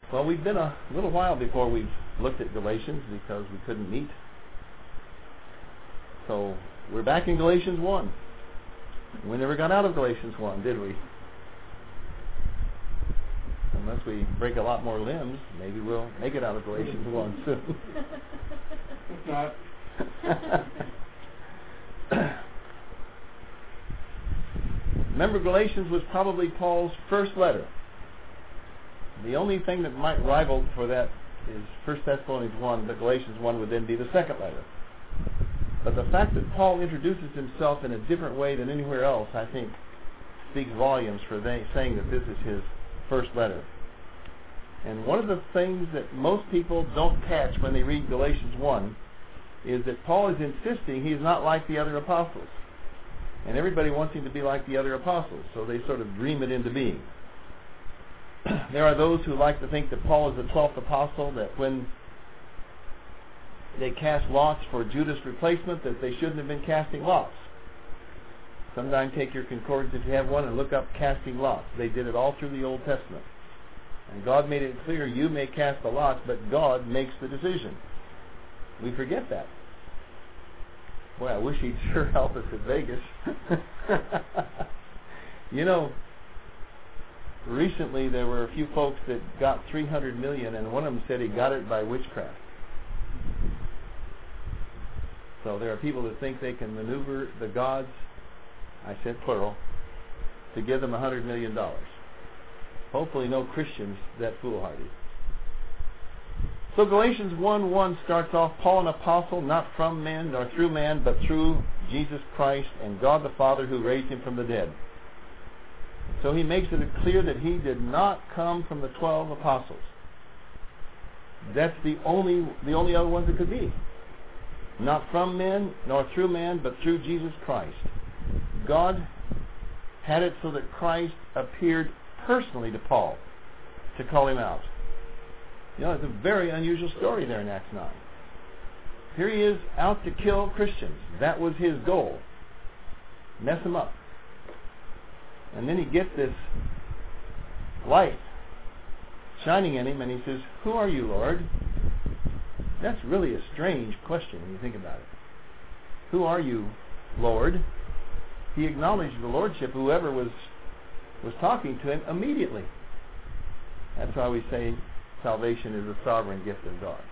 Well, we've been a little while before we've looked at Galatians because we couldn't meet. So we're back in Galatians 1. We never got out of Galatians 1, did we? Unless we break a lot more limbs, maybe we'll make it out of Galatians 1 soon. If not. Remember, Galatians was probably Paul's first letter. The only thing that might rival for that is 1 Thessalonians 1, but Galatians 1 would then be the second letter. But the fact that Paul introduces himself in a different way than anywhere else, I think, speaks volumes for saying that this is his first letter. And one of the things that most people don't catch when they read Galatians 1 is that Paul is insisting he's not like the other apostles. And everybody wants him to be like the other apostles, so they sort of dream it into being. There are those who like to think that Paul is the 12th apostle, that when they cast lots for Judas' replacement, that they shouldn't have been casting lots. Sometime take your concordance if you have one and look up casting lots. They did it all through the Old Testament. And God made it clear you may cast the lots, but God makes the decision. We forget that. Boy, I wish he'd sure help us at Vegas. You know, recently there were a few folks that got $300 million, and one of them said he got it by witchcraft. So there are people that think they can maneuver the gods, I said plural, to give them $100 million. Hopefully no Christians that foolhardy. So Galatians 1:1 starts off, Paul, an apostle, not from men nor through man, but through Jesus Christ and God the Father who raised him from the dead. So he makes it clear that he did not come from the 12 apostles. That's the only other ones it could be. Not from men nor through man, but through Jesus Christ. God had it so that Christ appeared personally to Paul to call him out. You know, it's a very unusual story there in Acts 9. Here he is out to kill Christians. That was his goal. Mess them up. And then he gets this light shining in him, and he says, "Who are you, Lord?" That's really a strange question when you think about it. Who are you, Lord? He acknowledged the lordship, whoever was talking to him, immediately. That's why we say salvation is a sovereign gift of God.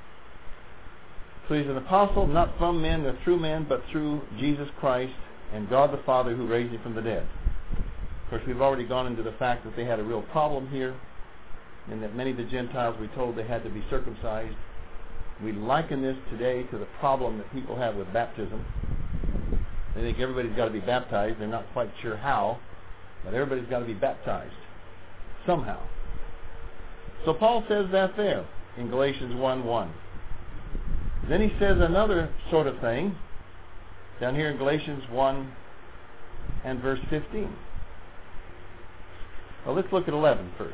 So he's an apostle, not from men nor through men, but through Jesus Christ and God the Father who raised him from the dead. Of course, we've already gone into the fact that they had a real problem here, and that many of the Gentiles, we told, they had to be circumcised. We liken this today to the problem that people have with baptism. They think everybody's got to be baptized. They're not quite sure how, but everybody's got to be baptized somehow. So Paul says that there in Galatians 1:1. Then he says another sort of thing down here in Galatians 1 and verse 15. Well, let's look at 11 first.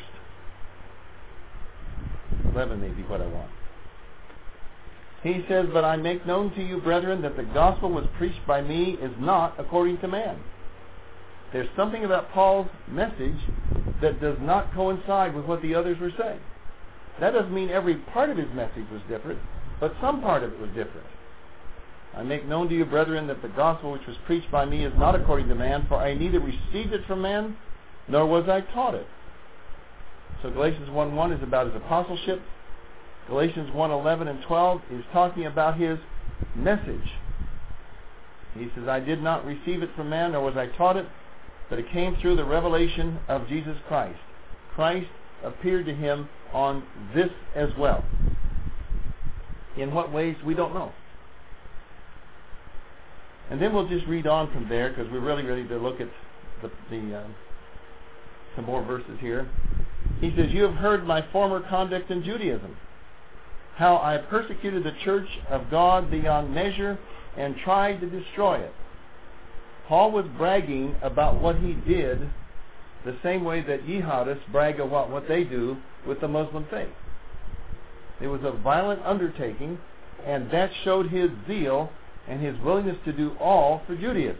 11 may be what I want. He says, "But I make known to you, brethren, that the gospel was preached by me is not according to man." There's something about Paul's message that does not coincide with what the others were saying. That doesn't mean every part of his message was different, but some part of it was different. "I make known to you, brethren, that the gospel which was preached by me is not according to man, for I neither received it from man, nor was I taught it." So Galatians 1:1 is about his apostleship. Galatians 1:11 and 12 is talking about his message. He says, "I did not receive it from man, nor was I taught it, but it came through the revelation of Jesus Christ." Christ appeared to him on this as well. In what ways, we don't know. And then we'll just read on from there, because we're really ready to look at some more verses here. He says, "You have heard my former conduct in Judaism, how I persecuted the church of God beyond measure and tried to destroy it." Paul was bragging about what he did the same way that jihadists brag about what they do with the Muslim faith. It was a violent undertaking, and that showed his zeal and his willingness to do all for Judaism.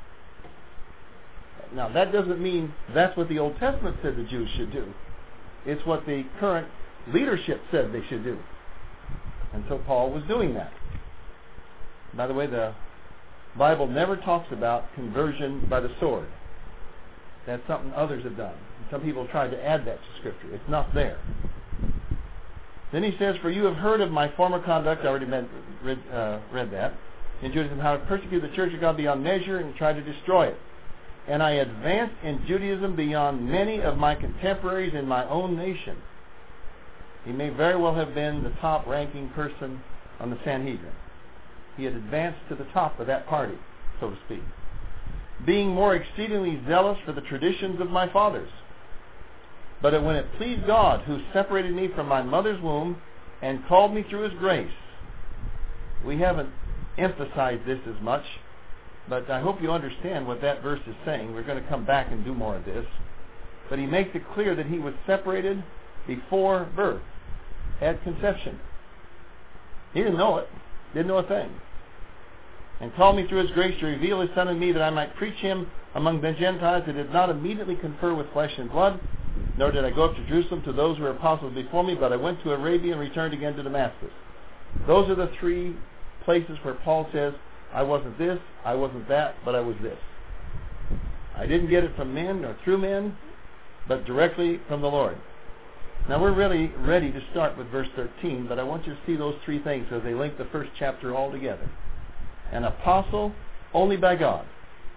Now, that doesn't mean that's what the Old Testament said the Jews should do. It's what the current leadership said they should do. And so Paul was doing that. By the way, the Bible never talks about conversion by the sword. That's something others have done. Some people tried to add that to Scripture. It's not there. Then he says, for you have heard of my former conduct, I already read that, in Judaism, how I persecuted the church of God beyond measure and tried to destroy it. And I advanced in Judaism beyond many of my contemporaries in my own nation. He may very well have been the top-ranking person on the Sanhedrin. He had advanced to the top of that party, so to speak. Being more exceedingly zealous for the traditions of my fathers. But when it pleased God, who separated me from my mother's womb and called me through His grace. We haven't emphasized this as much, but I hope you understand what that verse is saying. We're going to come back and do more of this. But he makes it clear that he was separated before birth, at conception. He didn't know it, didn't know a thing. And called me through His grace to reveal His Son in me, that I might preach Him among the Gentiles, that did not immediately confer with flesh and blood, nor did I go up to Jerusalem to those who were apostles before me, but I went to Arabia and returned again to Damascus. Those are the three places where Paul says, I wasn't this, I wasn't that, but I was this. I didn't get it from men or through men, but directly from the Lord. Now we're really ready to start with verse 13, but I want you to see those three things as they link the first chapter all together. An apostle only by God.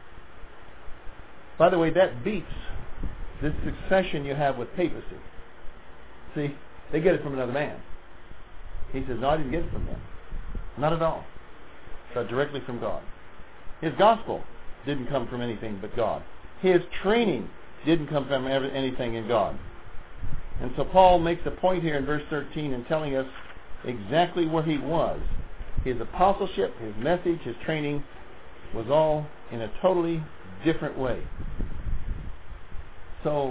By the way, that beats this succession you have with papacy. See, they get it from another man. He says, no, I didn't get it from them. Not at all. But directly from God. His gospel didn't come from anything but God. His training didn't come from anything in God. And so Paul makes a point here in verse 13 in telling us exactly where he was. His apostleship, his message, his training was all in a totally different way. So,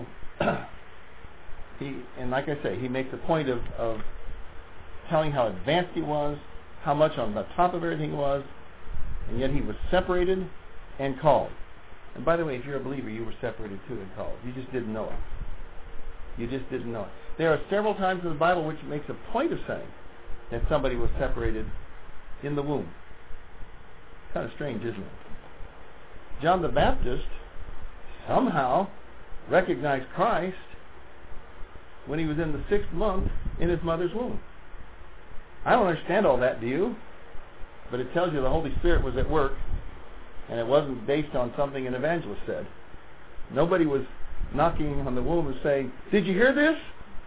and like I say, he makes a point of telling how advanced he was, how much on the top of everything he was, and yet he was separated and called. And by the way, if you're a believer, you were separated too and called. You just didn't know it. You just didn't know it. There are several times in the Bible which makes a point of saying that somebody was separated in the womb. Kind of strange, isn't it? John the Baptist somehow recognized Christ when he was in the 6th month in his mother's womb. I don't understand all that, do you? But it tells you the Holy Spirit was at work, and it wasn't based on something an evangelist said. Nobody was knocking on the womb and saying, did you hear this?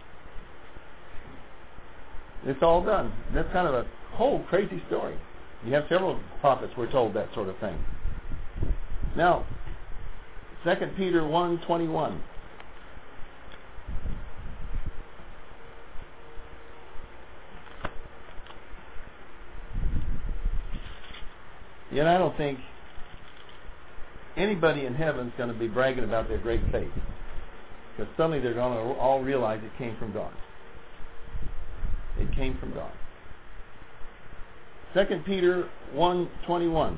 It's all done. That's kind of a whole crazy story. You have several prophets who were told that sort of thing. Now, 2 Peter 1:21. Yet I don't think anybody in heaven is going to be bragging about their great faith, because suddenly they're going to all realize it came from God. It came from God. 2 Peter 1:21.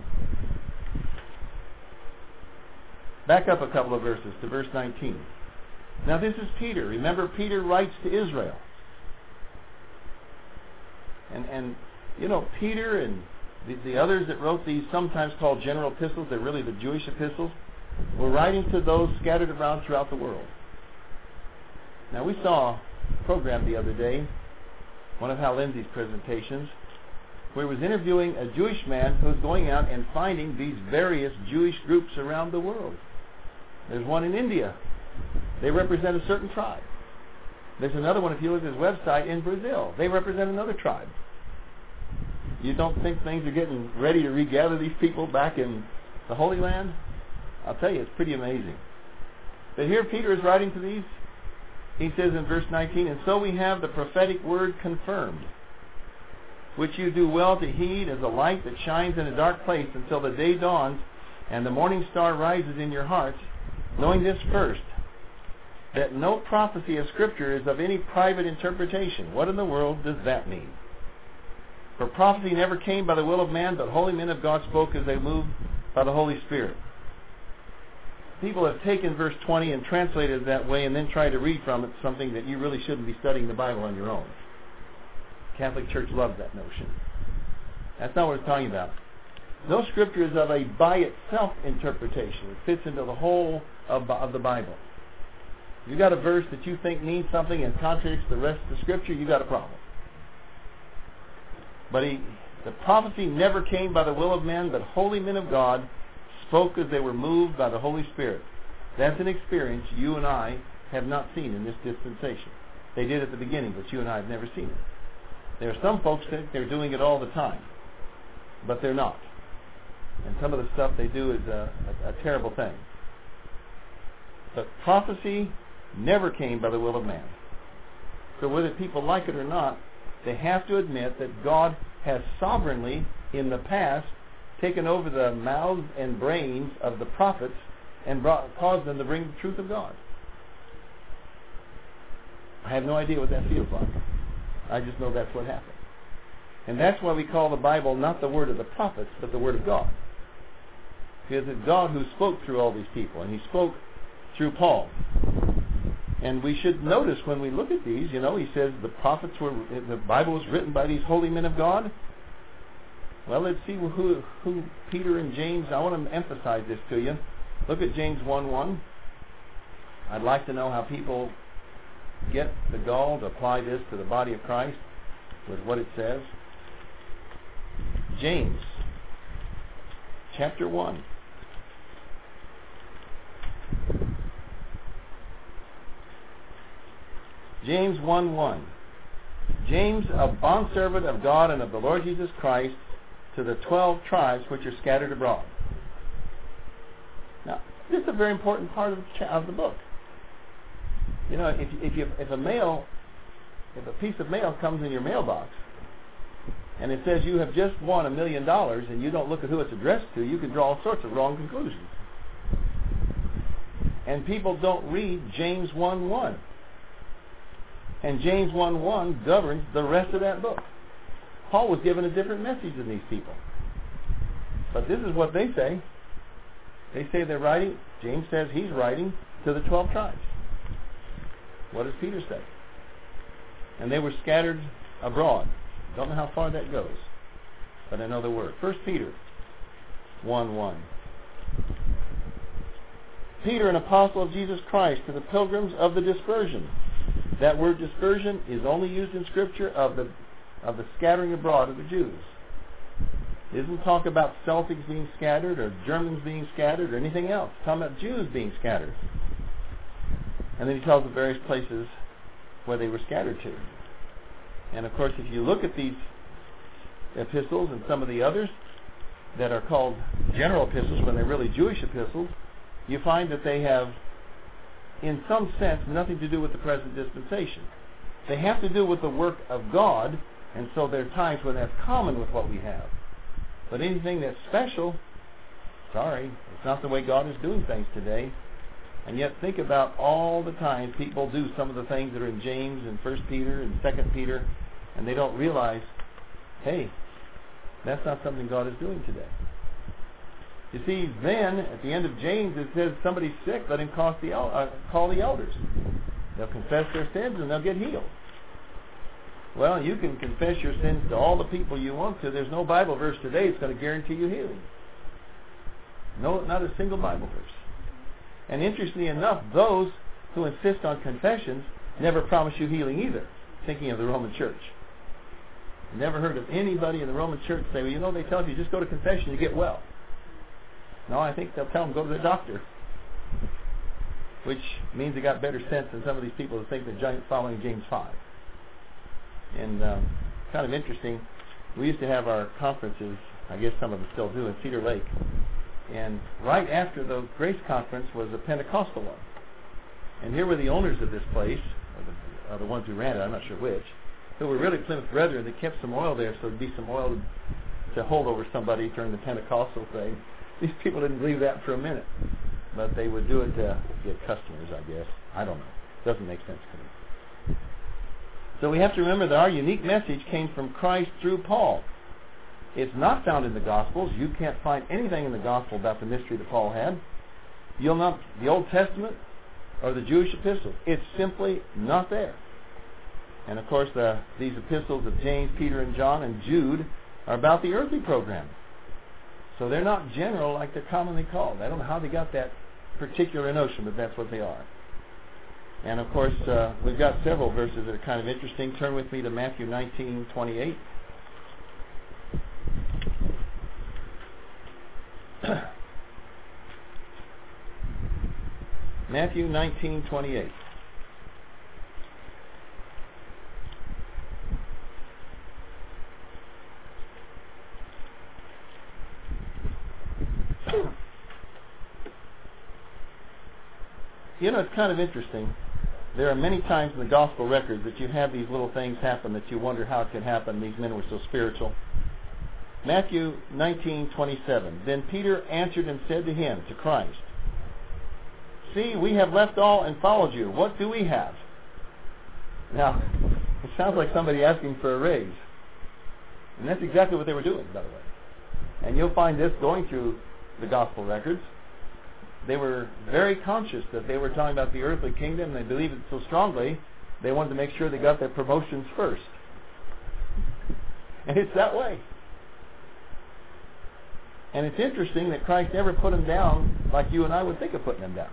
Back up a couple of verses to verse 19. Now this is Peter. Remember, Peter writes to Israel. And you know, Peter and the others that wrote these, sometimes called general epistles, they're really the Jewish epistles, were writing to those scattered around throughout the world. Now we saw a program the other day, one of Hal Lindsey's presentations, where he was interviewing a Jewish man who was going out and finding these various Jewish groups around the world. There's one in India. They represent a certain tribe. There's another one, if you look at his website, in Brazil. They represent another tribe. You don't think things are getting ready to regather these people back in the Holy Land? I'll tell you, it's pretty amazing. But here Peter is writing to these. He says in verse 19, and so we have the prophetic word confirmed, which you do well to heed as a light that shines in a dark place until the day dawns and the morning star rises in your hearts, knowing this first, that no prophecy of Scripture is of any private interpretation. What in the world does that mean? For prophecy never came by the will of man, but holy men of God spoke as they moved by the Holy Spirit. people have taken verse 20 and translated it that way and then tried to read from it something that you really shouldn't be studying the Bible on your own. Catholic Church loves that notion. That's not what it's talking about. No scripture is of a by itself interpretation. It fits into the whole of the Bible. If you've got a verse that you think means something and contradicts the rest of the scripture, you've got a problem. But the prophecy never came by the will of men, but holy men of God spoke as they were moved by the Holy Spirit. That's an experience you and I have not seen in this dispensation. They did at the beginning, but you and I have never seen it. There are some folks that think they're doing it all the time, but they're not. And some of the stuff they do is a terrible thing. But prophecy never came by the will of man. So whether people like it or not, they have to admit that God has sovereignly, in the past, taken over the mouths and brains of the prophets and caused them to bring the truth of God. I have no idea what that feels like. I just know that's what happened. And that's why we call the Bible not the word of the prophets, but the word of God. Because it's God who spoke through all these people, and He spoke through Paul. And we should notice when we look at these, He says the Bible was written by these holy men of God. Well, let's see who Peter and James. I want to emphasize this to you. Look at James 1:1. I'd like to know how people get the gall to apply this to the body of Christ with what it says. James, chapter 1. James 1:1. James, a bondservant of God and of the Lord Jesus Christ, to the 12 tribes which are scattered abroad. Now, this is a very important part of the book. If a piece of mail comes in your mailbox and it says you have just won $1 million and you don't look at who it's addressed to, you can draw all sorts of wrong conclusions. And people don't read James 1:1. And James 1:1 governs the rest of that book. Paul was given a different message than these people. But this is what they say. They say they're writing. James says he's writing to the 12 tribes. What does Peter say? And they were scattered abroad. Don't know how far that goes, but I know the word. 1 Peter 1:1. Peter, an apostle of Jesus Christ, to the pilgrims of the dispersion. That word dispersion is only used in Scripture of the scattering abroad of the Jews. It doesn't talk about Celtics being scattered or Germans being scattered or anything else. It's talking about Jews being scattered. And then he tells the various places where they were scattered to. And of course, if you look at these epistles and some of the others that are called general epistles when they're really Jewish epistles, you find that they have, in some sense, nothing to do with the present dispensation. They have to do with the work of God, and so there are times when that's common with what we have. But anything that's special, sorry, it's not the way God is doing things today. And yet think about all the times people do some of the things that are in James and 1 Peter and 2 Peter, and they don't realize, hey, that's not something God is doing today. You see, then, at the end of James, it says somebody's sick, let him call the elders. They'll confess their sins and they'll get healed. Well, you can confess your sins to all the people you want to. There's no Bible verse today that's going to guarantee you healing. No, not a single Bible verse. And interestingly enough, those who insist on confessions never promise you healing either, thinking of the Roman Church. Never heard of anybody in the Roman Church say, well, they tell you just go to confession, you get well. No, I think they'll tell them go to the doctor. Which means they got better sense than some of these people who think they're following James 5. And kind of interesting, we used to have our conferences, I guess some of them still do, in Cedar Lake. And right after the Grace Conference was a Pentecostal one. And here were the owners of this place, or the ones who ran it, I'm not sure which, who were really Plymouth Brethren. They kept some oil there so there'd be some oil to hold over somebody during the Pentecostal thing. These people didn't believe that for a minute. But they would do it to get customers, I guess. I don't know. It doesn't make sense to me. So we have to remember that our unique message came from Christ through Paul. It's not found in the Gospels. You can't find anything in the Gospel about the mystery that Paul had. You'll not, the Old Testament or the Jewish epistles, it's simply not there. And of course, these epistles of James, Peter, and John, and Jude are about the earthly program. So they're not general like they're commonly called. I don't know how they got that particular notion, but that's what they are. And of course, we've got several verses that are kind of interesting. Turn with me to Matthew 19:28. Matthew 19:28. You know, it's kind of interesting. There are many times in the gospel records that you have these little things happen that you wonder how it could happen. These men were so spiritual. Matthew 19:27. Then Peter answered and said to him, to Christ, "See, we have left all and followed you. What do we have?" Now, it sounds like somebody asking for a raise. And that's exactly what they were doing, by the way. And you'll find this going through the gospel records. They were very conscious that they were talking about the earthly kingdom, and they believed it so strongly, they wanted to make sure they got their promotions first. And it's that way. And it's interesting that Christ never put them down like you and I would think of putting them down.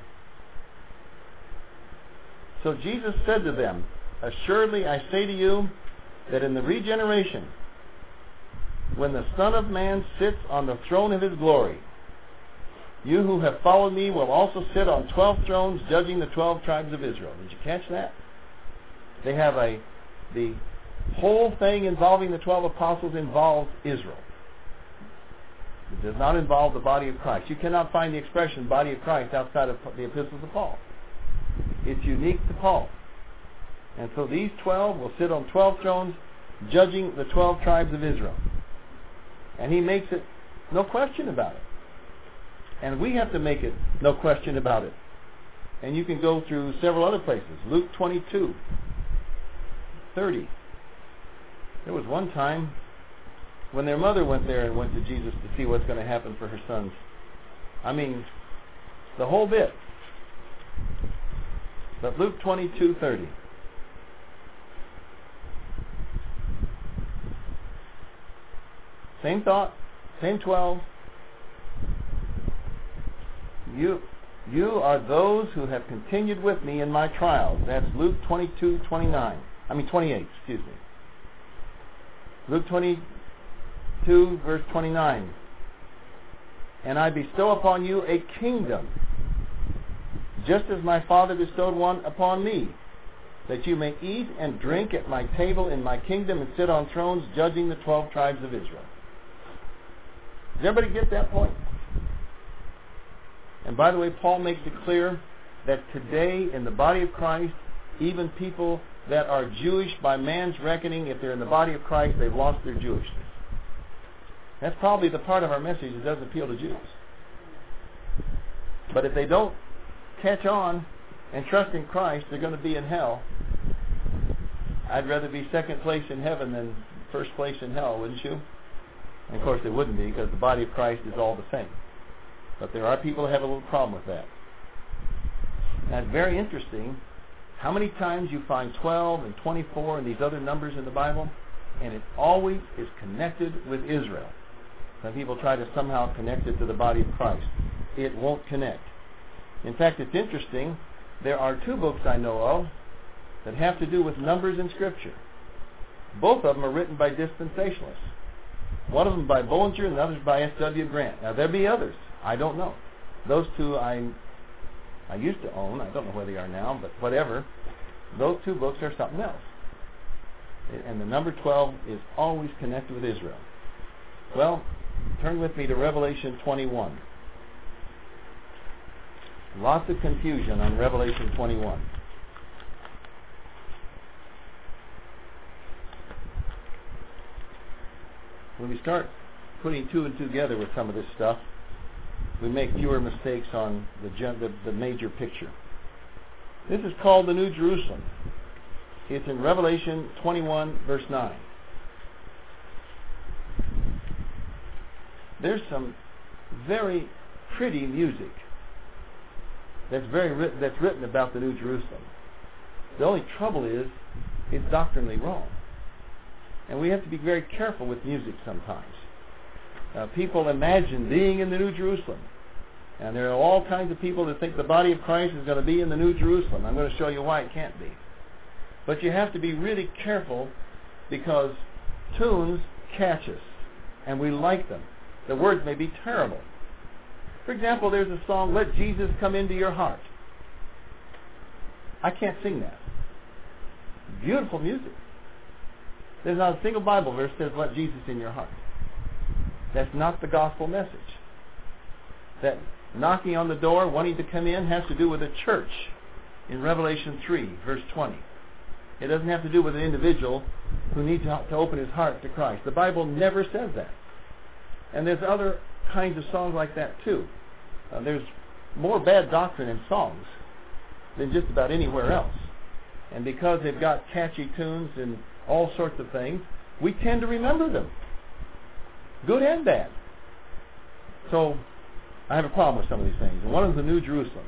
So Jesus said to them, "Assuredly I say to you that in the regeneration, when the Son of Man sits on the throne of his glory, you who have followed me will also sit on 12 thrones, judging the 12 tribes of Israel." Did you catch that? They have the whole thing involving the 12 apostles involves Israel. It does not involve the body of Christ. You cannot find the expression body of Christ outside of the epistles of Paul. It's unique to Paul. And so these 12 will sit on 12 thrones, judging the 12 tribes of Israel. And he makes it no question about it. And we have to make it no question about it. And you can go through several other places. Luke 22:30. There was one time when their mother went there and went to Jesus to see what's going to happen for her sons. I mean, the whole bit. But Luke 22:30. Same thought, same 12. You are those who have continued with me in my trials. That's Luke 28, excuse me. Luke 22, verse 29. "And I bestow upon you a kingdom, just as my Father bestowed one upon me, that you may eat and drink at my table in my kingdom and sit on thrones judging the 12 tribes of Israel." Does everybody get that point? And by the way, Paul makes it clear that today in the body of Christ, even people that are Jewish by man's reckoning, if they're in the body of Christ, they've lost their Jewishness. That's probably the part of our message that doesn't appeal to Jews. But if they don't catch on and trust in Christ, they're going to be in hell. I'd rather be second place in heaven than first place in hell, wouldn't you? And of course they wouldn't be, because the body of Christ is all the same. But there are people who have a little problem with that. Now it's very interesting how many times you find 12 and 24 and these other numbers in the Bible, and it always is connected with Israel. Some people try to somehow connect it to the body of Christ. It won't connect. In fact, it's interesting, there are 2 books I know of that have to do with numbers in Scripture. Both of them are written by dispensationalists. One of them by Bollinger and the other by S.W. Grant. Now, there'll be others. I don't know. Those 2 I used to own. I don't know where they are now, but whatever. Those 2 books are something else. And the number 12 is always connected with Israel. Well, turn with me to Revelation 21. Lots of confusion on Revelation 21. When we start putting 2 and 2 together with some of this stuff, we make fewer mistakes on the major picture. This is called the New Jerusalem. It's in Revelation 21, verse 9. There's some very pretty music that's written about the New Jerusalem. The only trouble is it's doctrinally wrong. And we have to be very careful with music sometimes. People imagine being in the New Jerusalem. And there are all kinds of people that think the body of Christ is going to be in the New Jerusalem. I'm going to show you why it can't be. But you have to be really careful because tunes catch us. And we like them. The words may be terrible. For example, there's a song, Let Jesus Come Into Your Heart. I can't sing that. Beautiful music. There's not a single Bible verse that says, let Jesus in your heart. That's not the gospel message. That knocking on the door, wanting to come in, has to do with a church in Revelation 3, verse 20. It doesn't have to do with an individual who needs to open his heart to Christ. The Bible never says that. And there's other kinds of songs like that too. There's more bad doctrine in songs than just about anywhere else. And because they've got catchy tunes and all sorts of things, we tend to remember them. Good and bad. So, I have a problem with some of these things. And one is the New Jerusalem.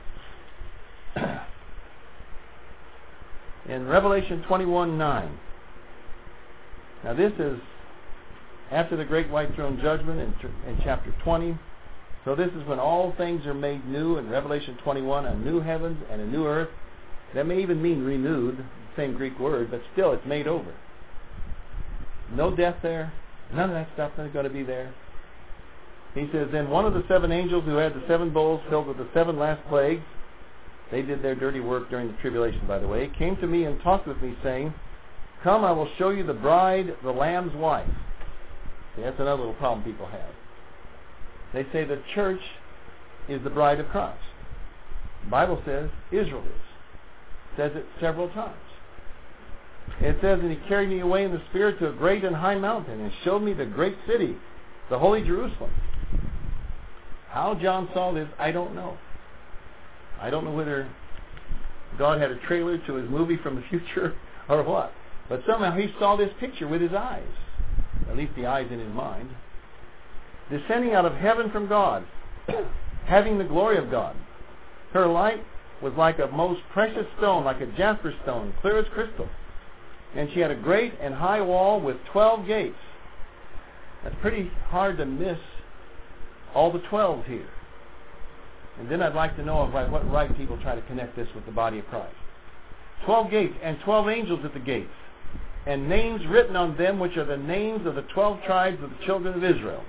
In Revelation 21:9. Now this is after the great white throne judgment in chapter 20. So this is when all things are made new in Revelation 21, a new heavens and a new earth. That may even mean renewed, the same Greek word, but still it's made over. No death there. None of that stuff is going to be there. He says, then one of the seven angels who had the seven bowls filled with the seven last plagues, they did their dirty work during the tribulation, by the way, came to me and talked with me, saying, come, I will show you the bride, the Lamb's wife. See, that's another little problem people have. They say the church is the bride of Christ. The Bible says Israel is. It says it several times. It says, and he carried me away in the Spirit to a great and high mountain, and showed me the great city, the holy Jerusalem. How John saw this, I don't know. I don't know whether God had a trailer to his movie from the future or what. But somehow he saw this picture with his eyes. At least the eyes in his mind. Descending out of heaven from God, having the glory of God. Her light was like a most precious stone, like a jasper stone, clear as crystal. And she had a great and high wall with 12 gates. That's pretty hard to miss all the 12 here. And then I'd like to know of what right people try to connect this with the body of Christ. 12 gates and 12 angels at the gates, and names written on them, which are the names of the 12 tribes of the children of Israel.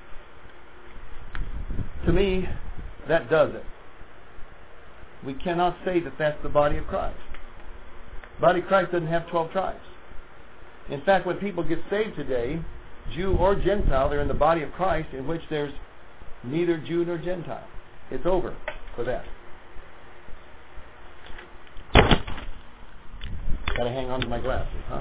To me, that does it. We cannot say that that's the body of Christ. The body of Christ doesn't have 12 tribes. In fact, when people get saved today, Jew or Gentile, they're in the body of Christ, in which there's neither Jew nor Gentile. It's over for that. Got to hang on to my glasses, huh?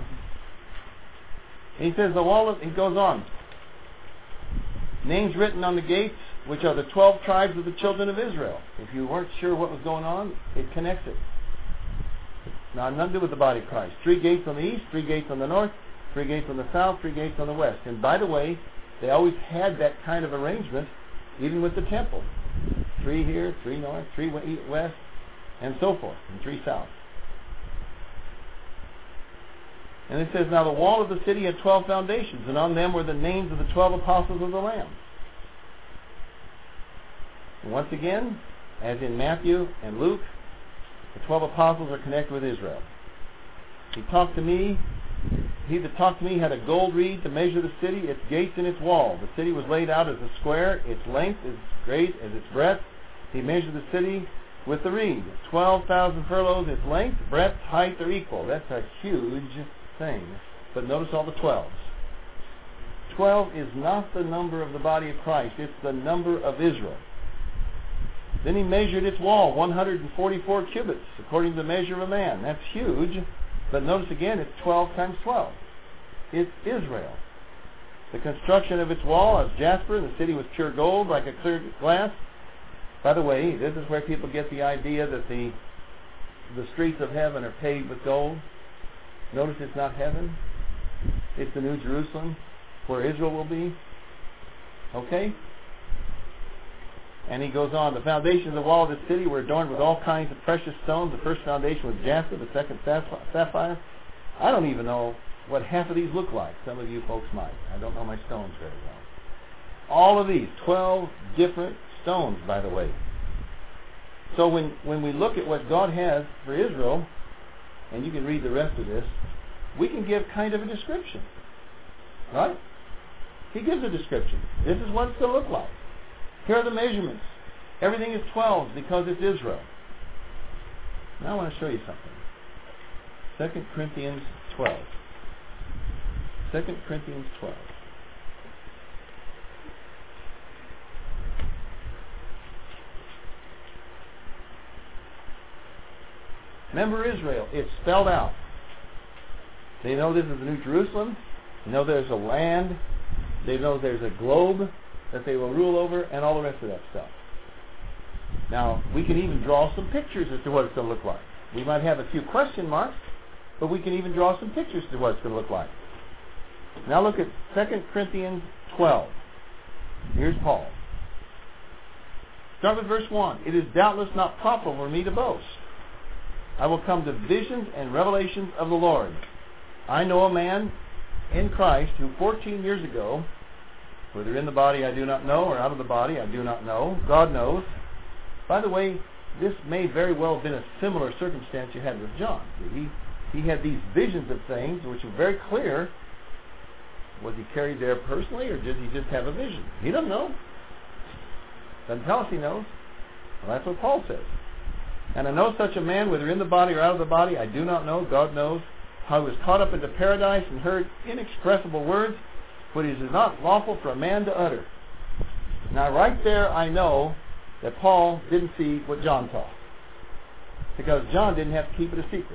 He says he goes on. Names written on the gates, which are the 12 tribes of the children of Israel. If you weren't sure what was going on, it connects it. Now, nothing to do with the body of Christ. 3 gates on the east, 3 gates on the north, 3 gates on the south, 3 gates on the west. And by the way, they always had that kind of arrangement, even with the temple. 3 here, 3 north, 3 west, and so forth, and 3 south. And it says, now the wall of the city had 12 foundations, and on them were the names of the 12 apostles of the Lamb. And once again, as in Matthew and Luke, the 12 apostles are connected with Israel. He that talked to me had a gold reed to measure the city, its gates and its wall. The city was laid out as a square, its length is great as its breadth. He measured the city with the reed. 12,000 furlongs, its length, breadth, height are equal. That's a huge thing. But notice all the 12s. 12 is not the number of the body of Christ. It's the number of Israel. Then he measured its wall, 144 cubits, according to the measure of a man. That's huge. But notice again, it's 12 times 12. It's Israel. The construction of its wall is jasper. The city was pure gold, like a clear glass. By the way, this is where people get the idea that the streets of heaven are paved with gold. Notice it's not heaven. It's the New Jerusalem, where Israel will be. Okay? And he goes on, the foundations of the wall of the city were adorned with all kinds of precious stones. The first foundation was jasper, the second sapphire. I don't even know what half of these look like. Some of you folks might. I don't know my stones very well. All of these, 12 different stones, by the way. So when we look at what God has for Israel, and you can read the rest of this, we can give kind of a description. Right? He gives a description. This is what it's going to look like. Here are the measurements. Everything is 12 because it's Israel. Now I want to show you something. 2 Corinthians 12. 2 Corinthians 12. Remember Israel. It's spelled out. They know this is the New Jerusalem. They know there's a land. They know there's a globe that they will rule over and all the rest of that stuff. Now, we can even draw some pictures as to what it's going to look like. We might have a few question marks, but we can even draw some pictures to what it's going to look like. Now look at 2 Corinthians 12. Here's Paul. Start with verse 1. It is doubtless not profitable for me to boast. I will come to visions and revelations of the Lord. I know a man in Christ who 14 years ago, whether in the body I do not know or out of the body I do not know, God knows. By the way, this may very well have been a similar circumstance you had with John. He had these visions of things which were very clear. Was he carried there personally or did he just have a vision? He doesn't know. Doesn't tell us he knows. Well, that's what Paul says. And I know such a man, whether in the body or out of the body, I do not know, God knows, how he was caught up into paradise and heard inexpressible words, but it is not lawful for a man to utter. Now right there I know that Paul didn't see what John saw. Because John didn't have to keep it a secret.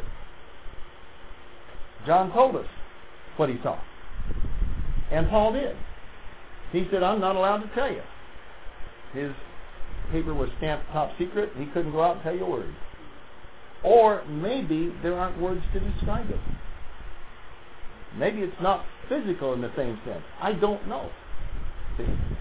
John told us what he saw. And Paul did. He said, I'm not allowed to tell you. His paper was stamped top secret. He couldn't go out and tell you a word. Or maybe there aren't words to describe it. Maybe it's not physical in the same sense. I don't know. See?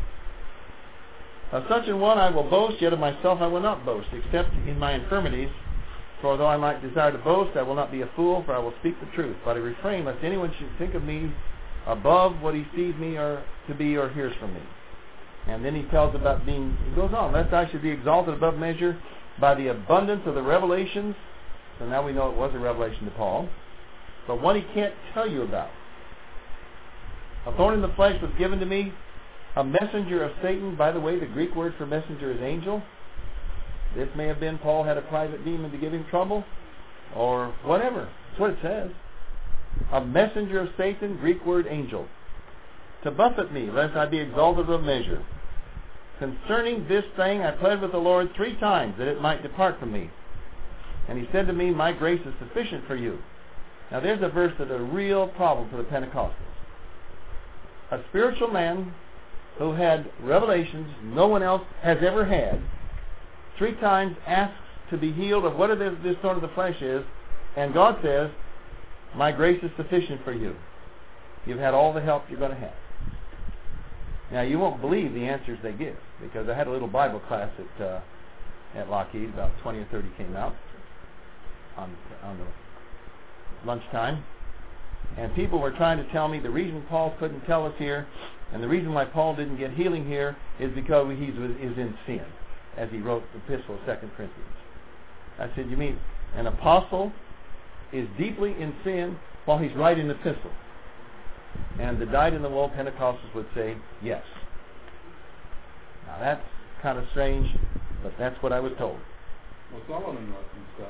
Of such an one I will boast, yet of myself I will not boast, except in my infirmities. For though I might desire to boast, I will not be a fool, for I will speak the truth. But I refrain lest anyone should think of me above what he sees me or to be or hears from me. And then he tells about being, he goes on, lest I should be exalted above measure by the abundance of the revelations. So now we know it was a revelation to Paul. But one he can't tell you about. A thorn in the flesh was given to me, a messenger of Satan. By the way, the Greek word for messenger is angel. This may have been Paul had a private demon to give him trouble, or whatever. That's what it says. A messenger of Satan, Greek word angel. To buffet me, lest I be exalted above measure. Concerning this thing I pled with the Lord 3 times, that it might depart from me. And he said to me, my grace is sufficient for you. Now there's a verse that's a real problem for the Pentecostals. A spiritual man who had revelations no one else has ever had, 3 times asks to be healed of whatever this sort of the flesh is, and God says, my grace is sufficient for you. You've had all the help you're going to have. Now you won't believe the answers they give, because I had a little Bible class at Lockheed, about 20 or 30 came out on the lunchtime, and people were trying to tell me the reason Paul couldn't tell us here, and the reason why Paul didn't get healing here, is because he is in sin, as he wrote the epistle of 2 Corinthians. I said, you mean an apostle is deeply in sin while he's writing an epistle? And the dyed-in-the-wool Pentecostals would say, yes. Now that's kind of strange, but that's what I was told. Well, Solomon wrote some stuff.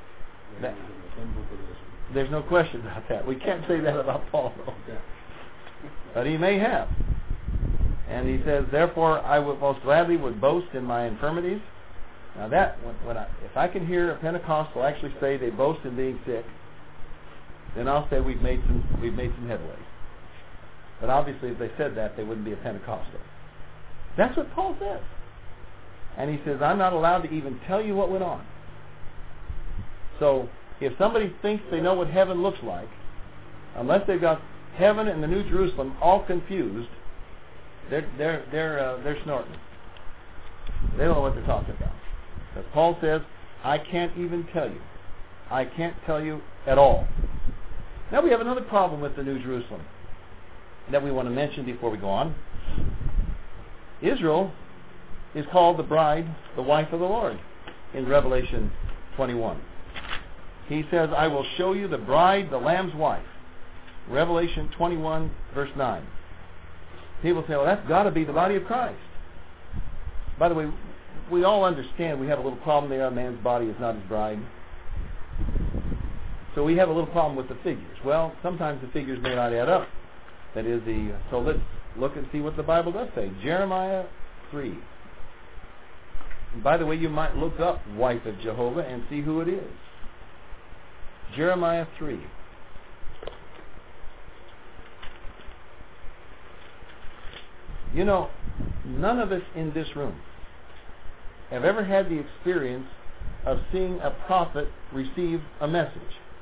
There's no question about that. We can't say that about Paul, though. Okay. But he may have. And he says, therefore I would most gladly would boast in my infirmities. Now that, if I can hear a Pentecostal actually say they boast in being sick, then I'll say we've made some headway. But obviously if they said that, they wouldn't be a Pentecostal. That's what Paul says. And he says, I'm not allowed to even tell you what went on. So if somebody thinks they know what heaven looks like, unless they've got heaven and the New Jerusalem all confused, they're snorting. They don't know what they're talking about. Because Paul says, I can't even tell you. I can't tell you at all. Now we have another problem with the New Jerusalem that we want to mention before we go on. Israel is called the bride, the wife of the Lord, in Revelation 21. He says, I will show you the bride, the Lamb's wife. Revelation 21, verse 9. People say, well, that's got to be the body of Christ. By the way, we all understand we have a little problem there. A man's body is not his bride. So we have a little problem with the figures. Well, sometimes the figures may not add up. That is so let's look and see what the Bible does say. Jeremiah 3. And by the way, you might look up wife of Jehovah and see who it is. Jeremiah 3. You know, none of us in this room have ever had the experience of seeing a prophet receive a message.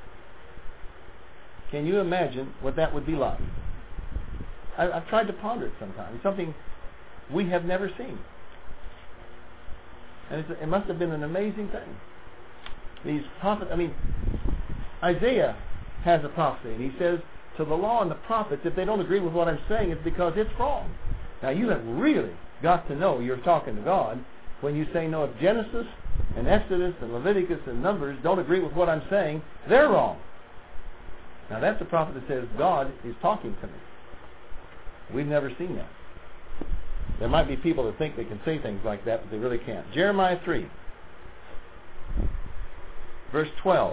Can you imagine what that would be like? I've tried to ponder it sometimes. It's something we have never seen. And it must have been an amazing thing. These prophets, Isaiah has a prophecy, and he says, to the law and the prophets, if they don't agree with what I'm saying, it's because it's wrong. Now, you have really got to know you're talking to God when you say, no, if Genesis and Exodus and Leviticus and Numbers don't agree with what I'm saying, they're wrong. Now, that's a prophet that says, God is talking to me. We've never seen that. There might be people that think they can say things like that, but they really can't. Jeremiah 3, verse 12.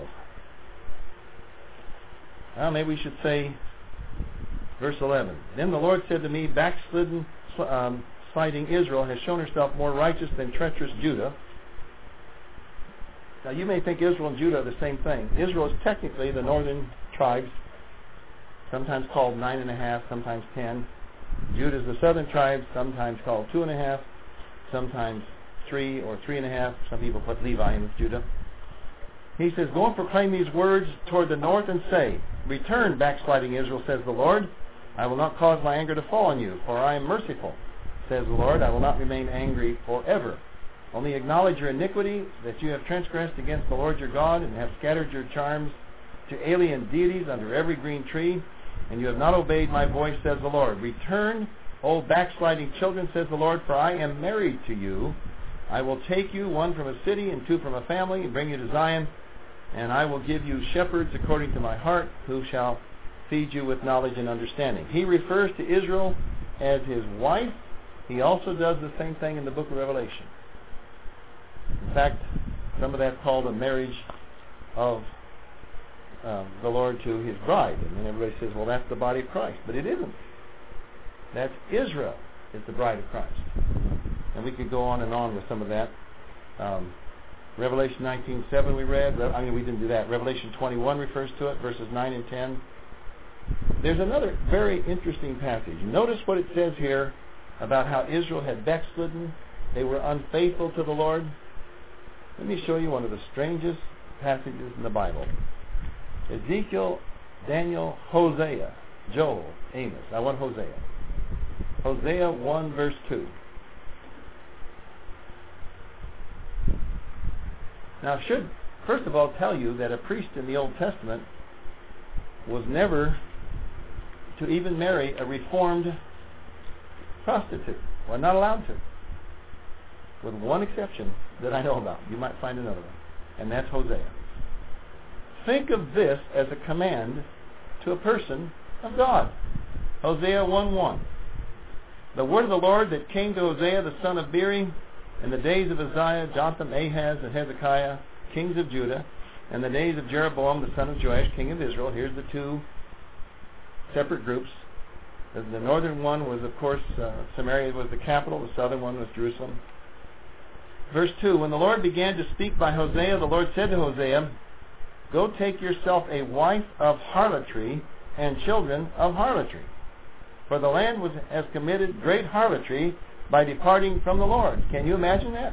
Well, maybe we should say verse 11. Then the Lord said to me, backsliding Israel has shown herself more righteous than treacherous Judah. Now, you may think Israel and Judah are the same thing. Israel is technically the northern tribes, sometimes called 9.5, sometimes 10. Judah is the southern tribes, sometimes called 2.5, sometimes 3 or 3.5. Some people put Levi in with Judah. He says, go and proclaim these words toward the north and say, return, backsliding Israel, says the Lord. I will not cause my anger to fall on you, for I am merciful, says the Lord. I will not remain angry forever. Only acknowledge your iniquity, that you have transgressed against the Lord your God, and have scattered your charms to alien deities under every green tree, and you have not obeyed my voice, says the Lord. Return, O backsliding children, says the Lord, for I am married to you. I will take you, one from a city and two from a family, and bring you to Zion, and I will give you shepherds according to my heart, who shall feed you with knowledge and understanding. He refers to Israel as his wife. He also does the same thing in the book of Revelation. In fact, some of that's called a marriage of the Lord to his bride. And then everybody says, well, that's the body of Christ. But it isn't. That's Israel is the bride of Christ. And we could go on and on with some of that. Revelation 19:7 we read. We didn't do that. Revelation 21 refers to it, verses 9 and 10. There's another very interesting passage. Notice what it says here about how Israel had backslidden. They were unfaithful to the Lord. Let me show you one of the strangest passages in the Bible. Ezekiel, Daniel, Hosea, Joel, Amos. I want Hosea. Hosea 1, verse 2. Now, I should, first of all, tell you that a priest in the Old Testament was never to even marry a reformed prostitute. Well, not allowed to. With one exception that I know about. You might find another one. And that's Hosea. Think of this as a command to a person of God. Hosea 1:1. The word of the Lord that came to Hosea the son of Beeri in the days of Uzziah, Jotham, Ahaz, and Hezekiah, kings of Judah, and the days of Jeroboam the son of Joash, king of Israel. Here's the two separate groups. The northern one was, of course, Samaria was the capital. The southern one was Jerusalem. Verse 2, when the Lord began to speak by Hosea, the Lord said to Hosea, go take yourself a wife of harlotry and children of harlotry. For the land has committed great harlotry by departing from the Lord. Can you imagine that?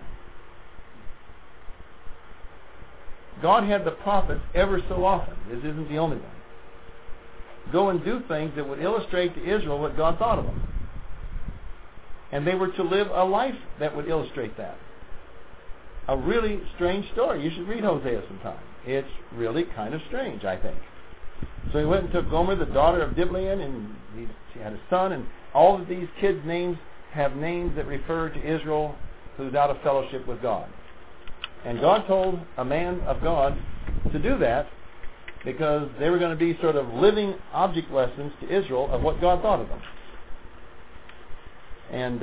God had the prophets ever so often. This isn't the only one. Go and do things that would illustrate to Israel what God thought of them. And they were to live a life that would illustrate that. A really strange story. You should read Hosea sometime. It's really kind of strange, I think. So he went and took Gomer, the daughter of Diblaim, and she had a son, and all of these kids' names have names that refer to Israel who's out of fellowship with God. And God told a man of God to do that because they were going to be sort of living object lessons to Israel of what God thought of them. And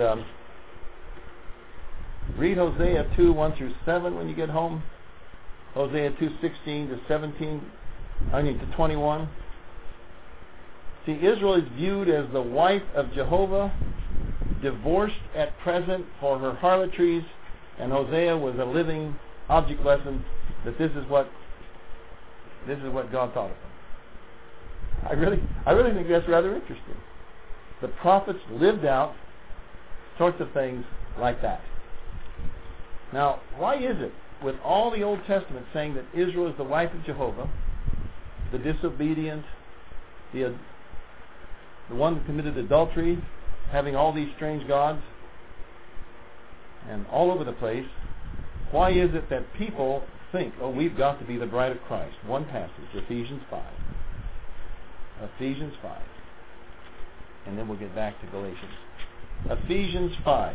read Hosea 2, 1 through 7 when you get home. Hosea 2, 16 to 21. See, Israel is viewed as the wife of Jehovah, divorced at present for her harlotries, and Hosea was a living object lesson that this is what God thought of them. I really think that's rather interesting. The prophets lived out sorts of things like that. Now, why is it, with all the Old Testament saying that Israel is the wife of Jehovah, the disobedient, the one that committed adultery, having all these strange gods, and all over the place, why is it that people think, oh, we've got to be the bride of Christ? One passage, Ephesians 5. Ephesians 5. And then we'll get back to Galatians. Ephesians 5.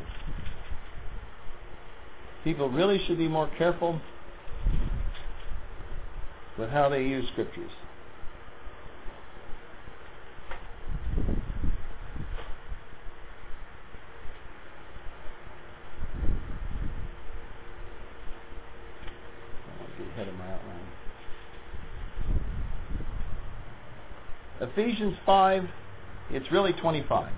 People really should be more careful with how they use scriptures. I'll get ahead of my outline. Ephesians 5, it's really 25.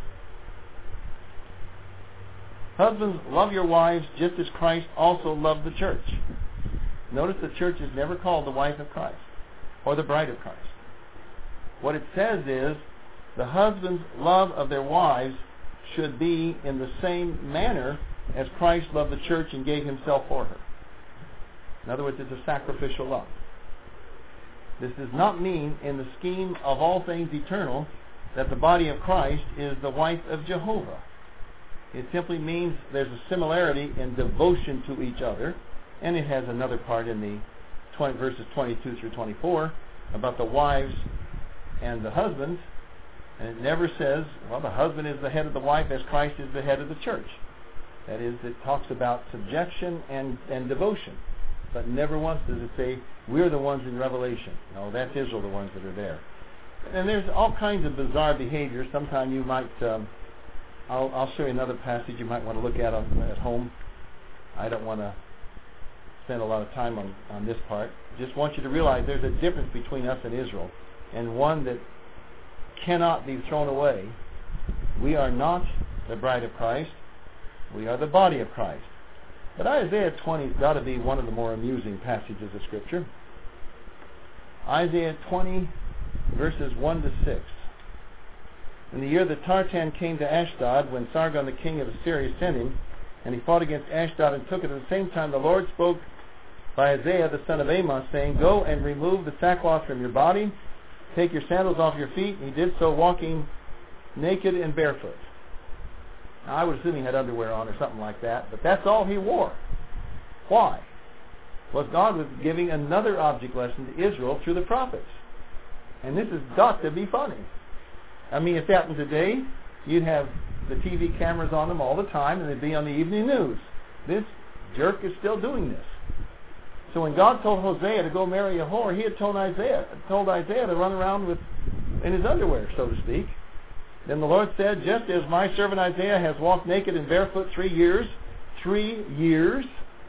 Husbands, love your wives just as Christ also loved the church. Notice the church is never called the wife of Christ or the bride of Christ. What it says is the husband's love of their wives should be in the same manner as Christ loved the church and gave himself for her. In other words, it's a sacrificial love. This does not mean in the scheme of all things eternal that the body of Christ is the wife of Jehovah. It simply means there's a similarity in devotion to each other, and it has another part in the verses 22 through 24 about the wives and the husbands, and it never says, well, the husband is the head of the wife as Christ is the head of the church. That is, it talks about subjection and devotion, but never once does it say, we're the ones in Revelation. No, that's Israel, the ones that are there. And there's all kinds of bizarre behavior. Sometime you might... I'll show you another passage you might want to look at home. I don't want to spend a lot of time on this part. Just want you to realize there's a difference between us and Israel, and one that cannot be thrown away. We are not the bride of Christ. We are the body of Christ. But Isaiah 20 has got to be one of the more amusing passages of Scripture. Isaiah 20, verses 1 to 6. In the year that Tartan came to Ashdod, when Sargon the king of Assyria sent him, and he fought against Ashdod and took it, at the same time the Lord spoke by Isaiah the son of Amos, saying, go and remove the sackcloth from your body, take your sandals off your feet. And he did so, walking naked and barefoot. Now, I would assume he had underwear on or something like that, but that's all he wore. Why? Well, God was giving another object lesson to Israel through the prophets. And this has got to be funny. I mean, if that happened today, you'd have the TV cameras on them all the time, and they'd be on the evening news. This jerk is still doing this. So when God told Hosea to go marry a whore, he had told Isaiah to run around in his underwear, so to speak. Then the Lord said, just as my servant Isaiah has walked naked and barefoot 3 years, 3 years.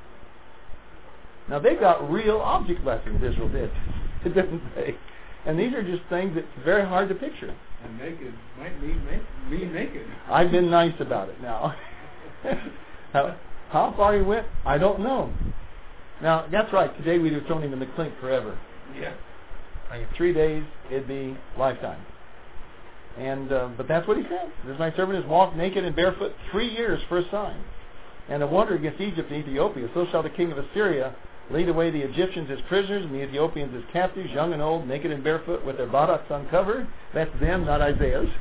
Now they got real object lessons, Israel did. It didn't say. And these are just things that's very hard to picture. And naked might mean naked. I've been nice about it now. How far he went, I don't know. Now, that's right. Today we'd have thrown him in the clink forever. Yeah. I mean, 3 days, it'd be lifetime. And but that's what he said. As my servant has walked naked and barefoot 3 years for a sign, and a wonder against Egypt and Ethiopia. So shall the king of Assyria lead away the Egyptians as prisoners and the Ethiopians as captives, young and old, naked and barefoot, with their buttocks uncovered. That's them, not Isaiah's.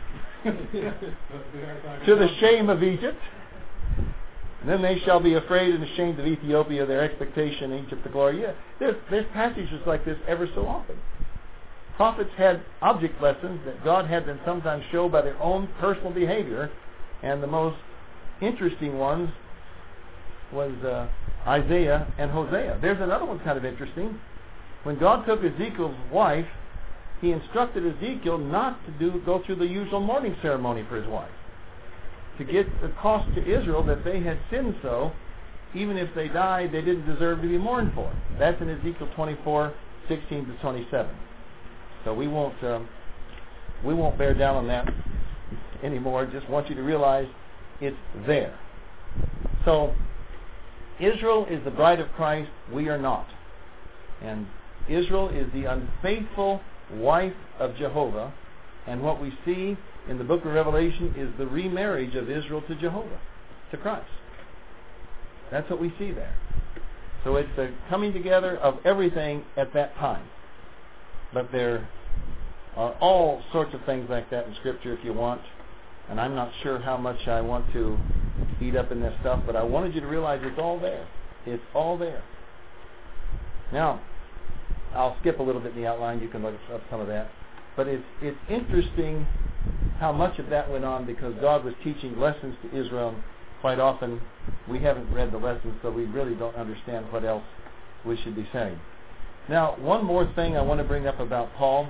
to the shame of Egypt. And then they shall be afraid and ashamed of Ethiopia, their expectation, Egypt the glory. Yeah, there's passages like this ever so often. Prophets had object lessons that God had them sometimes show by their own personal behavior, and the most interesting ones was Isaiah and Hosea. There's another one kind of interesting. When God took Ezekiel's wife, he instructed Ezekiel not to go through the usual mourning ceremony for his wife, to get across to Israel that they had sinned so, even if they died, they didn't deserve to be mourned for. That's in Ezekiel 24:16 to 27. So we won't bear down on that anymore. Just want you to realize it's there. So Israel is the bride of Christ. We are not. And Israel is the unfaithful wife of Jehovah. And what we see in the book of Revelation is the remarriage of Israel to Jehovah, to Christ. That's what we see there. So it's the coming together of everything at that time. But there are all sorts of things like that in Scripture if you want. And I'm not sure how much I want to eat up in this stuff, but I wanted you to realize it's all there. It's all there. Now, I'll skip a little bit in the outline. You can look up some of that. But it's interesting how much of that went on because God was teaching lessons to Israel. Quite often, we haven't read the lessons, so we really don't understand what else we should be saying. Now, one more thing I want to bring up about Paul,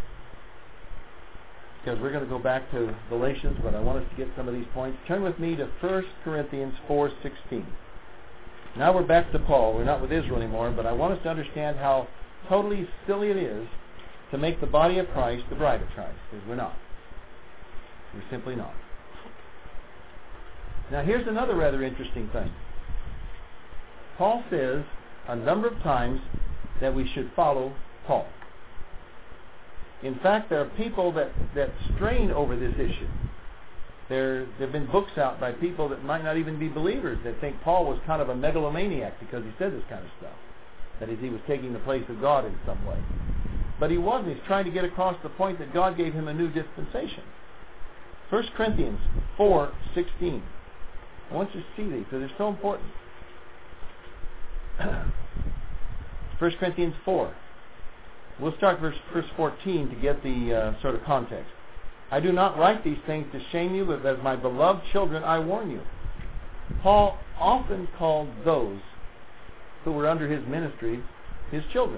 because we're going to go back to Galatians, but I want us to get some of these points. Turn with me to 1 Corinthians 4:16. Now we're back to Paul. We're not with Israel anymore, but I want us to understand how totally silly it is to make the body of Christ the bride of Christ, because we're not. We're simply not. Now here's another rather interesting thing. Paul says a number of times that we should follow Paul. In fact, there are people that strain over this issue. There have been books out by people that might not even be believers that think Paul was kind of a megalomaniac because he said this kind of stuff. That is, he was taking the place of God in some way. But he wasn't. He's trying to get across the point that God gave him a new dispensation. 1 Corinthians 4:16. I want you to see these because they're so important. 1 Corinthians 4. We'll start verse 14 to get the sort of context. I do not write these things to shame you, but as my beloved children I warn you. Paul often called those who were under his ministry his children.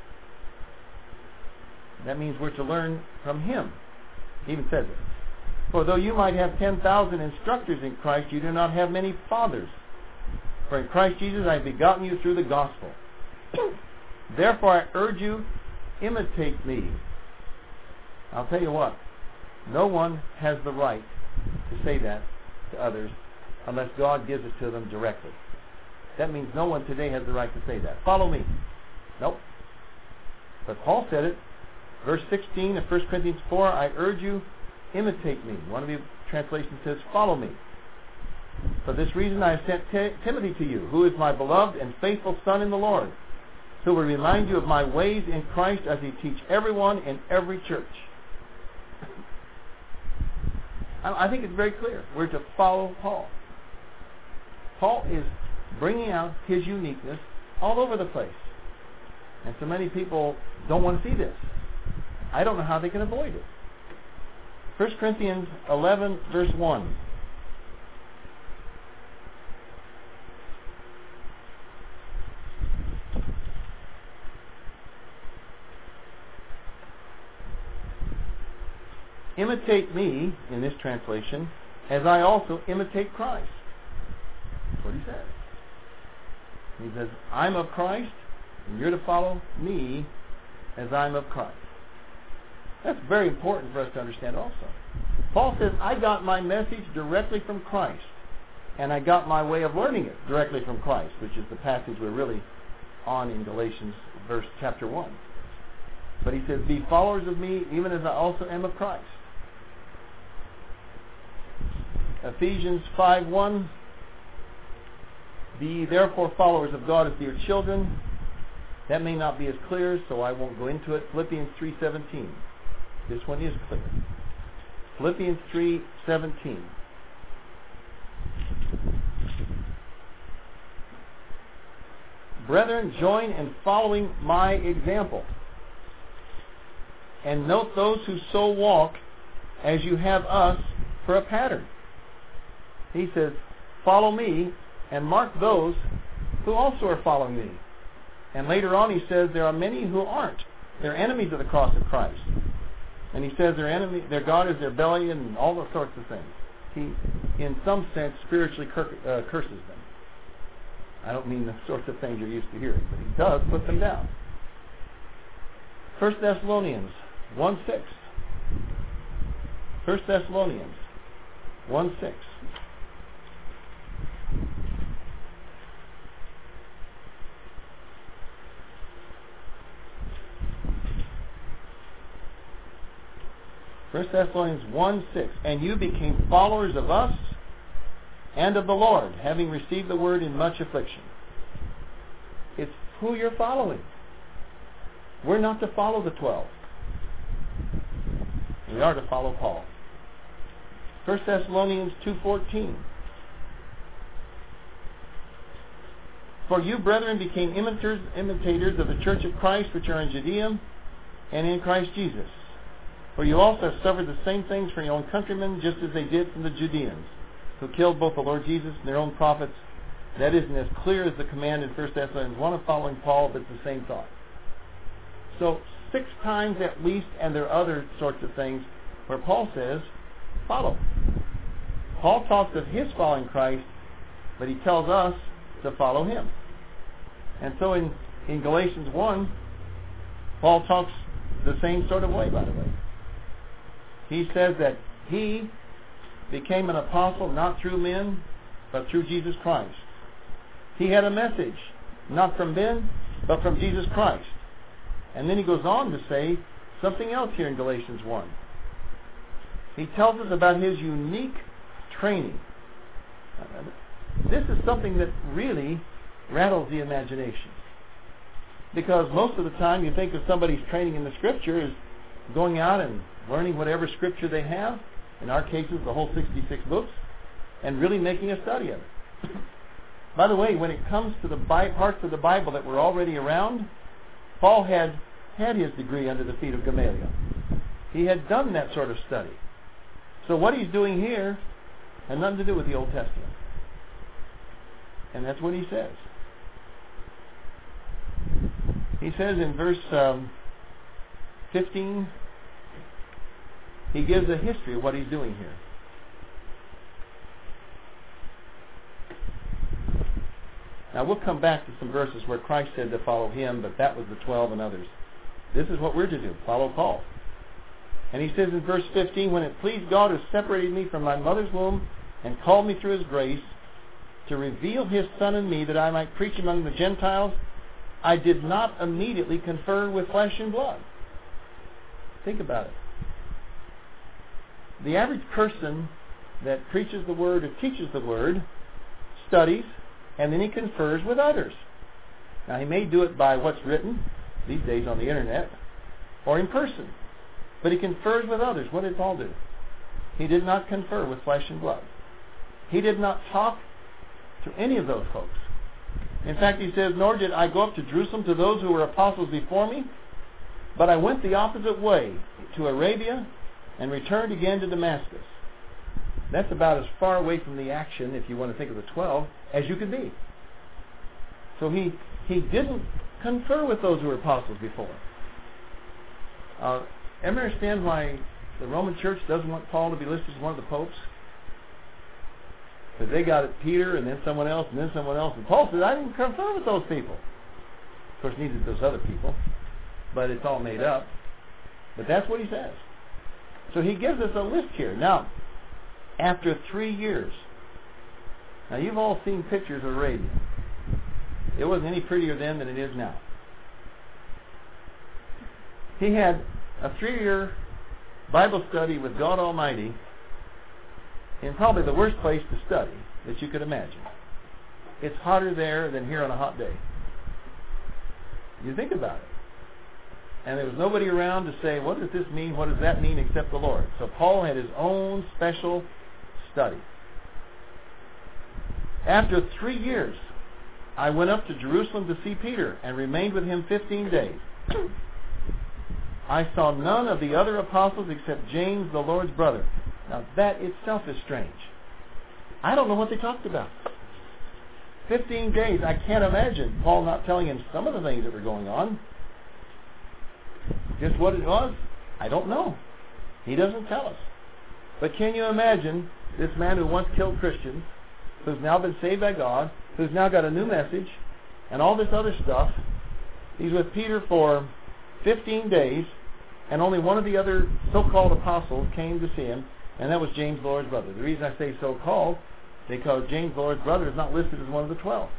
That means we're to learn from him. He even says it. For though you might have 10,000 instructors in Christ, you do not have many fathers. For in Christ Jesus I have begotten you through the gospel. Therefore I urge you, imitate me. I'll tell you what, no one has the right to say that to others unless God gives it to them directly. That means no one today has the right to say that. Follow me. Nope. But Paul said it. Verse 16 of 1 Corinthians 4, I urge you, imitate me. One of your translations says, follow me. For this reason I have sent Timothy to you, who is my beloved and faithful son in the Lord, who will remind you of my ways in Christ as he teach everyone in every church. I think it's very clear. We're to follow Paul. Paul is bringing out his uniqueness all over the place. And so many people don't want to see this. I don't know how they can avoid it. 1 Corinthians 11, verse 1. Imitate me, in this translation, as I also imitate Christ. That's what he says. He says, I'm of Christ, and you're to follow me as I'm of Christ. That's very important for us to understand also. Paul says, I got my message directly from Christ, and I got my way of learning it directly from Christ, which is the passage we're really on in Galatians chapter 1. But he says, be followers of me, even as I also am of Christ. Ephesians 5:1. Be ye therefore followers of God as dear children. That may not be as clear, so I won't go into it. Philippians 3:17. This one is clear. Philippians 3:17. Brethren, join in following my example, and note those who so walk as you have us for a pattern. He says, follow me, and mark those who also are following me. And later on he says there are many who aren't. They're enemies of the cross of Christ. And he says their God is their belly and all those sorts of things. He, in some sense, spiritually curses them. I don't mean the sorts of things you're used to hearing, but he does put them down. 1 Thessalonians 1:6. 1 Thessalonians 1:6. First Thessalonians 1:6. And you became followers of us and of the Lord, having received the word in much affliction. It's who you're following. We're not to follow the 12. We are to follow Paul. 1 Thessalonians 2:14. For you, brethren, became imitators of the church of Christ which are in Judea and in Christ Jesus. For you also have suffered the same things from your own countrymen, just as they did from the Judeans, who killed both the Lord Jesus and their own prophets. That isn't as clear as the command in 1 Thessalonians 1 of following Paul, but it's the same thought. So 6 times at least, and there are other sorts of things where Paul says, follow. Paul talks of his following Christ, but he tells us to follow him. And so in Galatians 1, Paul talks the same sort of way, by the way. He says that he became an apostle not through men, but through Jesus Christ. He had a message, not from men, but from Jesus Christ. And then he goes on to say something else here in Galatians 1. He tells us about his unique training. This is something that really rattles the imagination. Because most of the time you think of somebody's training in the Scripture as going out and learning whatever Scripture they have, in our cases the whole 66 books, and really making a study of it. By the way, when it comes to the parts of the Bible that were already around, Paul had his degree under the feet of Gamaliel. He had done that sort of study. So what he's doing here had nothing to do with the Old Testament. And that's what he says. He says in verse 15, he gives a history of what he's doing here. Now we'll come back to some verses where Christ said to follow him, but that was the 12 and others. This is what we're to do, follow Paul. And he says in verse 15, when it pleased God who separated me from my mother's womb and called me through his grace to reveal his Son in me that I might preach among the Gentiles, I did not immediately confer with flesh and blood. Think about it. The average person that preaches the Word or teaches the Word studies, and then he confers with others. Now he may do it by what's written these days on the internet or in person, but he confers with others. What did Paul do? He did not confer with flesh and blood. He did not talk to any of those folks. In fact, he says, nor did I go up to Jerusalem to those who were apostles before me, but I went the opposite way to Arabia and returned again to Damascus. That's about as far away from the action, if you want to think of the 12, as you could be. So he didn't confer with those who were apostles before. Ever understand why the Roman Church doesn't want Paul to be listed as one of the popes? Because they got it Peter and then someone else and then someone else. And Paul said, I didn't confer with those people. Of course, neither did those other people. But it's all made up. But that's what he says. So he gives us a list here. Now, after 3 years, now you've all seen pictures of Arabia. It wasn't any prettier then than it is now. He had a 3-year Bible study with God Almighty in probably the worst place to study that you could imagine. It's hotter there than here on a hot day. You think about it. And there was nobody around to say, what does this mean, what does that mean, except the Lord. So Paul had his own special study. After 3 years, I went up to Jerusalem to see Peter and remained with him 15 days. I saw none of the other apostles except James, the Lord's brother. Now that itself is strange. I don't know what they talked about. 15 days, I can't imagine Paul not telling him some of the things that were going on. Just what it was, I don't know. He doesn't tell us. But can you imagine this man who once killed Christians, who's now been saved by God, who's now got a new message, and all this other stuff? He's with Peter for 15 days, and only one of the other so-called apostles came to see him, and that was James, the Lord's brother. The reason I say so-called, because James, the Lord's brother, is not listed as one of the 12.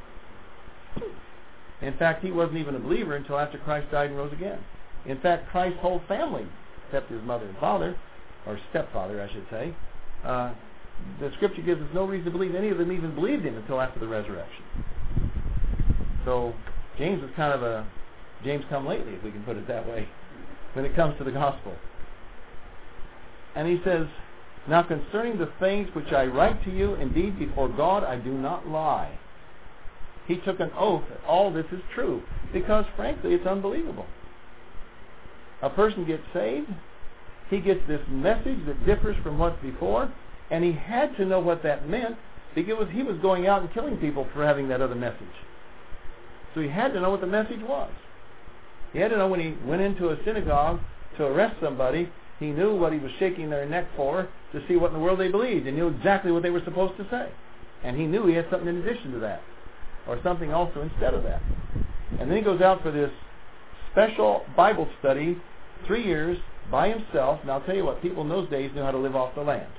In fact, he wasn't even a believer until after Christ died and rose again. In fact, Christ's whole family, except his mother and father, or stepfather, I should say, the Scripture gives us no reason to believe any of them even believed him until after the resurrection. So James is kind of a James come lately, if we can put it that way, when it comes to the gospel. And he says, now concerning the things which I write to you, indeed before God I do not lie. He took an oath that all this is true, because frankly it's unbelievable. A person gets saved, he gets this message that differs from what's before, and he had to know what that meant, because he was going out and killing people for having that other message. So he had to know what the message was. He had to know when he went into a synagogue to arrest somebody, he knew what he was shaking their neck for to see what in the world they believed, and knew exactly what they were supposed to say. And he knew he had something in addition to that, or something also instead of that. And then he goes out for this special Bible study, 3 years, by himself. And I'll tell you what, people in those days knew how to live off the land.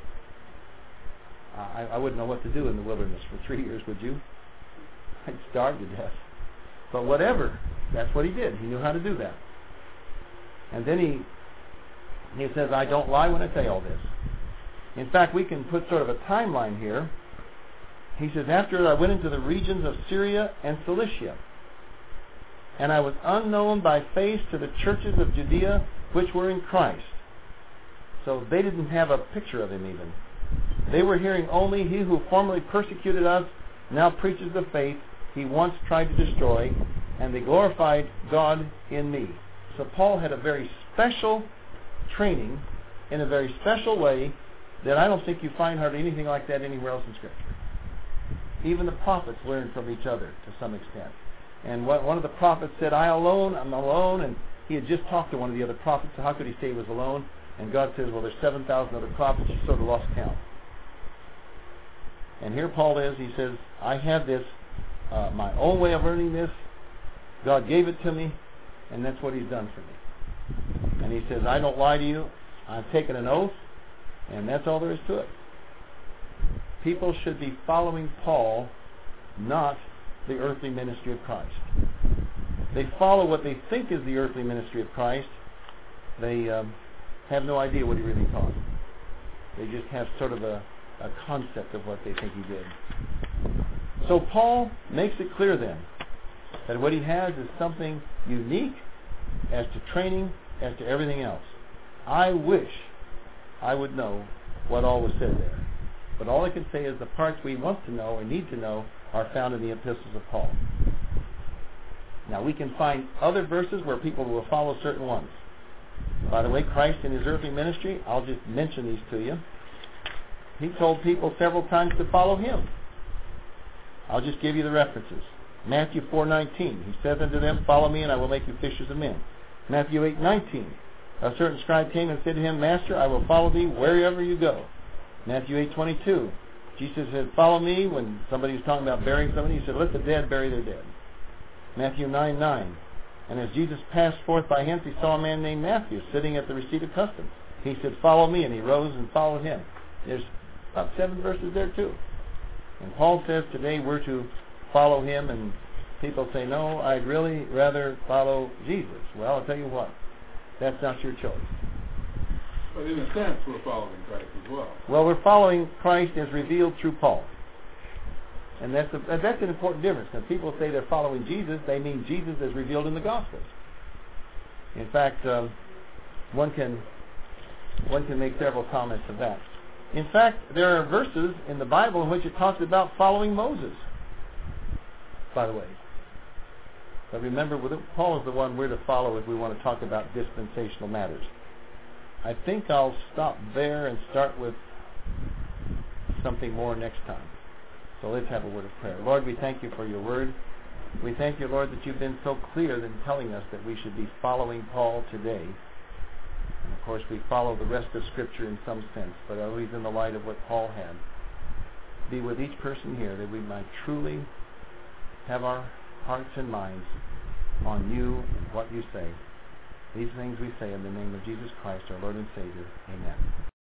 I wouldn't know what to do in the wilderness for 3 years, would you? I'd starve to death. But whatever, that's what he did. He knew how to do that. And then he says, I don't lie when I say all this. In fact, we can put sort of a timeline here. He says, after I went into the regions of Syria and Cilicia, and I was unknown by face to the churches of Judea which were in Christ. So they didn't have a picture of him even. They were hearing only, he who formerly persecuted us now preaches the faith he once tried to destroy, and they glorified God in me. So Paul had a very special training in a very special way that I don't think you find hardly anything like that anywhere else in Scripture. Even the prophets learned from each other to some extent. And one of the prophets said, I'm alone, and he had just talked to one of the other prophets, so how could he say he was alone? And God says, well, there's 7,000 other prophets, you sort of lost count. And here Paul is, he says, I have this, my own way of earning this. God gave it to me, and that's what he's done for me. And he says, I don't lie to you. I've taken an oath, and that's all there is to it. People should be following Paul, not the earthly ministry of Christ. They follow what they think is the earthly ministry of Christ. They have no idea what he really taught. They just have sort of a concept of what they think he did. So Paul makes it clear then that what he has is something unique as to training, as to everything else. I wish I would know what all was said there. But all I can say is the parts we want to know or need to know are found in the epistles of Paul. Now we can find other verses where people will follow certain ones. By the way, Christ in his earthly ministry, I'll just mention these to you. He told people several times to follow him. I'll just give you the references. Matthew 4:19, he says unto them, follow me and I will make you fishers of men. Matthew 8:19, a certain scribe came and said to him, Master, I will follow thee wherever you go. Matthew 8:22, Jesus said, follow me. When somebody was talking about burying somebody, he said, let the dead bury their dead. Matthew 9:9, and as Jesus passed forth by hence, he saw a man named Matthew sitting at the receipt of customs. He said, follow me, and he rose and followed him. There's about 7 verses there too. And Paul says today we're to follow him, and people say, no, I'd really rather follow Jesus. Well, I'll tell you what, that's not your choice. But in a sense, we're following Christ as well. Well, we're following Christ as revealed through Paul. And that's an important difference. When people say they're following Jesus, they mean Jesus as revealed in the Gospels. In fact, one can make several comments of that. In fact, there are verses in the Bible in which it talks about following Moses, by the way. But remember, Paul is the one we're to follow if we want to talk about dispensational matters. I think I'll stop there and start with something more next time. So let's have a word of prayer. Lord, we thank you for your word. We thank you, Lord, that you've been so clear in telling us that we should be following Paul today. And of course, we follow the rest of Scripture in some sense, but always in the light of what Paul had. Be with each person here that we might truly have our hearts and minds on you and what you say. These things we say in the name of Jesus Christ, our Lord and Savior. Amen.